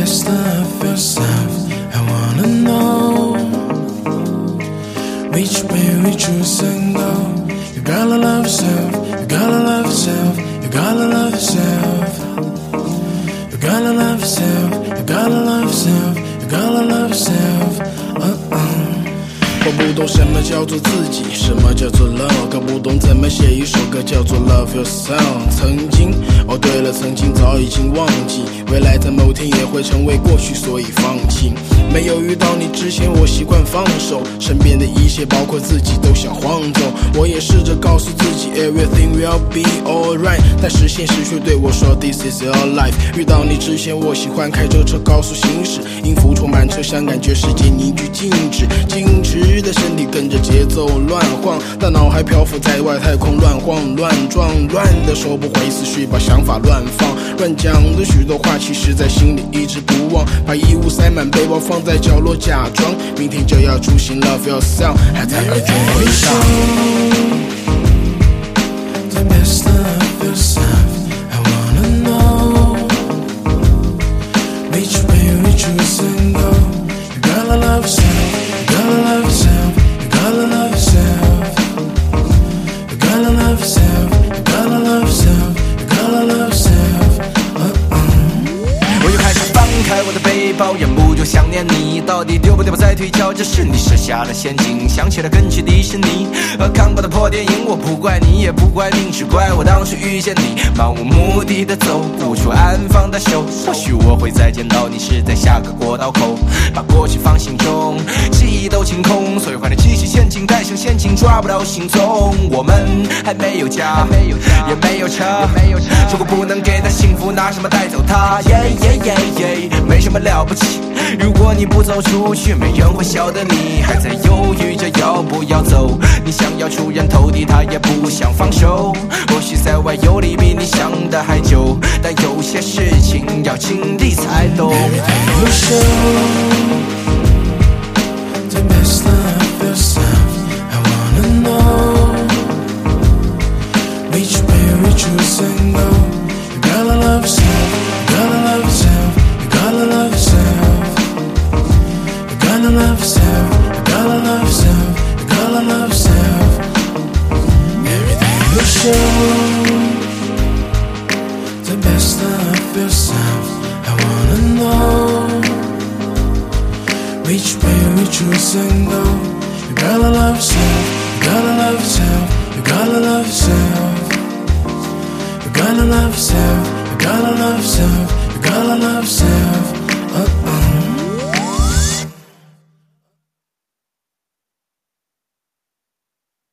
best of yourself. I wanna know which way we choose and go. You gotta love yourself, you gotta love yourself, you gotta love yourself. You gotta love yourself, you gotta love yourself, you gotta love yourself. 我不懂什么叫做自己，什么叫做 love， 搞不懂怎么写一首歌叫做 Love Yourself。曾经，哦对了，曾经早已经忘记，未来在某天也会成为过去，所以放弃。没有遇到你之前，我习惯放手，身边的一切，包括自己，都想晃走。我也试着告诉自己 Everything will be alright， 但是现实却对我说 This is your life。遇到你之前，我喜欢开着车高速行驶，音符充满车厢，感觉世界凝聚静止，静止的身体跟着节奏乱晃，大脑还漂浮在外太空乱晃乱撞，乱的收不回思绪，把想法乱放，乱讲的许多话，其实在心里一直不忘，把衣物塞满背包放在角落，假装明天就要出行 Love yourself， 还在耳边回响。The best of yourself, I wanna know which way we choose and go. You gotta love yourself, you gotta love yourself, you gotta love yourself. You gotta love yourself, you gotta love yourself, you gotta love yourself. 我又开始翻开我的背包，忍不住想念你，到底丢不丢不再推敲，这是你设下了陷阱，想起了跟去迪士尼看过的破电影，我不怪你也不怪命，只怪我当时遇见你，漫无目的的走，无处安放的手，或许我会再见到你是在下个过道口，把过去放心中，记忆都清空，所有坏的记忆陷阱带上陷阱，抓不到行踪，我们还没有家，也没有车，如果不能给他幸福，拿什么带走他？没什么了不起，如果你不走出去，没人会晓得你还在犹豫着要不要走，你想要出人头地，他也不想放手，或许在外游离比你想的还久，但有些事情要经历才懂。 Everything you show the best of yourself. I wanna know which way we choose and go. You gotta love yourself, you gotta love yourself, you gotta love yourself. You gotta love yourself, you gotta love yourself, you gotta love yourself. Everything you show the best of yourself. I wanna know which way we choose and go. You gotta love yourself, you gotta love yourself, you gotta love yourself. You gotta love yourself, you gotta love yourself, you gotta love yourself.